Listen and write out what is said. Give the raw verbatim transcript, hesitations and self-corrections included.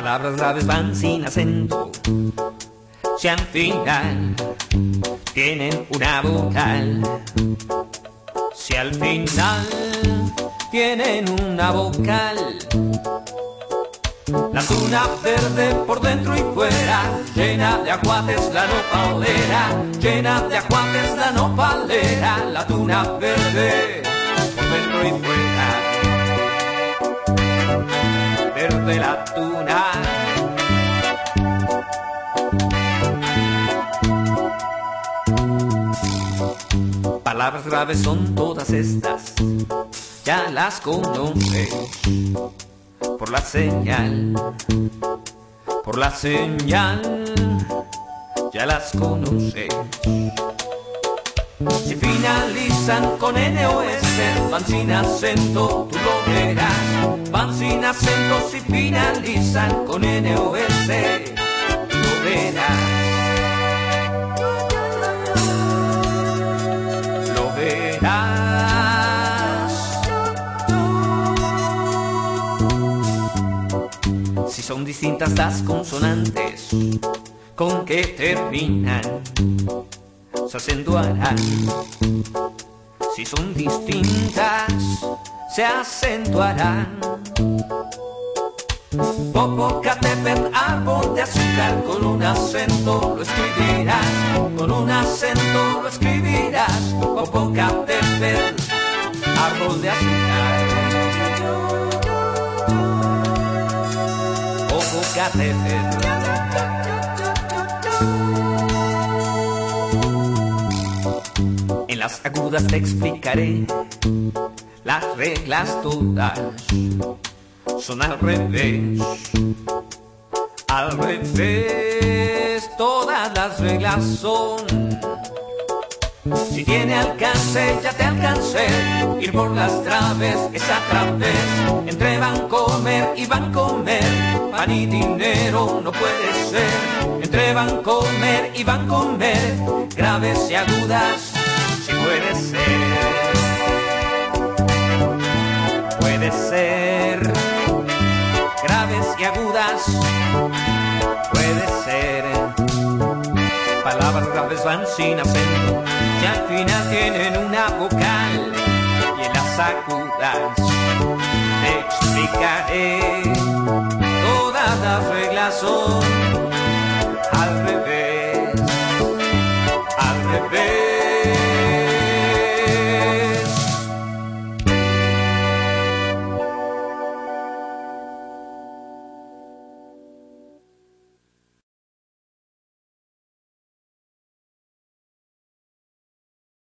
Palabras graves van sin acento, si al final tienen una vocal. Si al final tienen una vocal. La tuna verde por dentro y fuera, llena de aguates la nopalera, llena de aguates la nopalera. La tuna verde por dentro y fuera, verde la tuna. Palabras graves son todas estas, ya las conoces. Por la señal, por la señal, ya las conoces. Si finalizan con N o S, van sin acento, tú lo verás. Van sin acento si finalizan con N o S, tú lo verás. Lo verás. Si son distintas las consonantes con que terminan, se acentuarán. Si son distintas, se acentuarán. Popocatépetl, árbol de azúcar, con un acento lo escribirás, con un acento lo escribirás. Popocatépetl, árbol de azúcar. Popocatépetl. En las agudas te explicaré las reglas todas. Son al revés, al revés, todas las reglas son. Si tiene alcance, ya te alcancé. Ir por las traves es a través. Entre Vancomer y Vancomer, pan y dinero no puede ser. Entre Vancomer y Vancomer, graves y agudas, si puede ser. Puede ser. Graves y agudas, puede ser. Palabras graves van sin acento, y al final tienen una vocal. Y en las agudas te explicaré, todas las reglas son.